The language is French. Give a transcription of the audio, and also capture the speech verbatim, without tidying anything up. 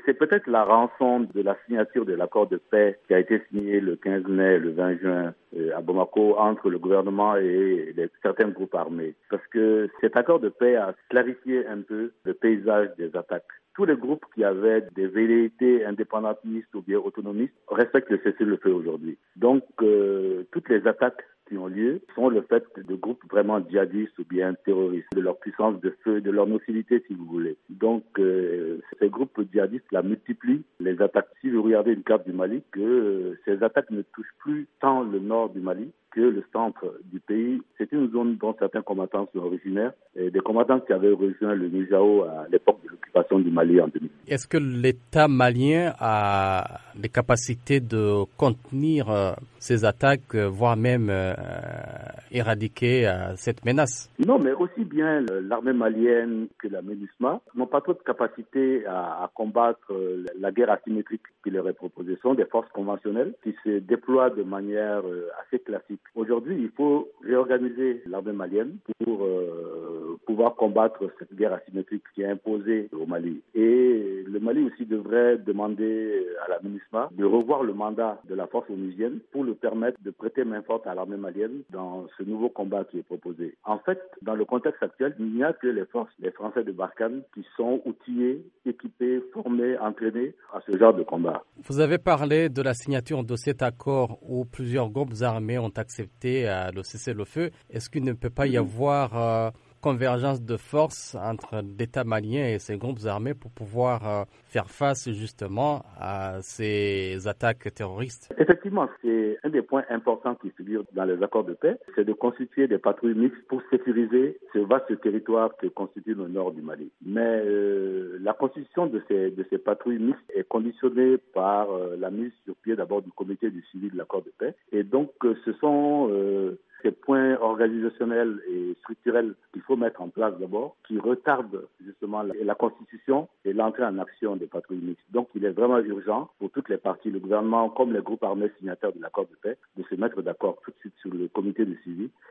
c'est peut-être la rançon de la signature de l'accord de paix qui a été signé le quinze mai et le vingt juin à Bamako entre le gouvernement et les, certains groupes armés. Parce que cet accord de paix a clarifié un peu le paysage des attaques. Tous les groupes qui avaient des velléités indépendantistes ou bien autonomistes respectent le cessez-le-feu aujourd'hui. Donc, euh, toutes les attaques qui ont lieu sont le fait de groupes vraiment djihadistes ou bien terroristes, de leur puissance de feu, de leur nocivité si vous voulez. Donc euh, ces groupes djihadistes la multiplient les attaques. Si vous regardez une carte du Mali, que euh, ces attaques ne touchent plus tant le nord du Mali que le centre du pays. C'est une zone dont certains combattants sont originaires, et des combattants qui avaient rejoint le Nujao à l'époque de l'occupation du Mali en deux mille. Est-ce que l'État malien a les capacités de contenir euh, ces attaques, euh, voire même euh, éradiquer euh, cette menace? Non, mais aussi bien l'armée malienne que la MINUSMA n'ont pas trop de capacité à, à combattre euh, la guerre asymétrique qui leur est proposée. Ce sont des forces conventionnelles qui se déploient de manière euh, assez classique. Aujourd'hui, il faut réorganiser l'armée malienne pour euh, pouvoir combattre cette guerre asymétrique qui est imposée au Mali. Et le Mali aussi devrait demander à la MINUSMA de revoir le mandat de la force onusienne pour lui permettre de prêter main forte à l'armée malienne dans ce nouveau combat qui est proposé. En fait, dans le contexte actuel, il n'y a que les forces, les Français de Barkhane, qui sont outillés, équipés, formés, entraînés à ce genre de combat. Vous avez parlé de la signature de cet accord où plusieurs groupes armés ont accepté euh, le cessez-le-feu. Est-ce qu'il ne peut pas y avoir euh, convergence de forces entre l'État malien et ses groupes armés pour pouvoir euh, faire face justement à ces attaques terroristes? Effectivement, c'est un des points importants qui figurent dans les accords de paix, c'est de constituer des patrouilles mixtes pour sécuriser ce vaste territoire que constitue le nord du Mali. Mais euh, la constitution de ces, de ces patrouilles mixtes est conditionnée par euh, la mise sur pied d'abord du comité du suivi de l'accord de paix. Et donc, euh, ce sont euh, ces points organisationnels et structurels qu'il faut mettre en place d'abord, qui retardent justement la, la constitution et l'entrée en action des patrouilles mixtes. Donc il est vraiment urgent pour toutes les parties, le gouvernement comme les groupes armés signataires de l'accord de paix, de se mettre d'accord tout de suite sur le comité de suivi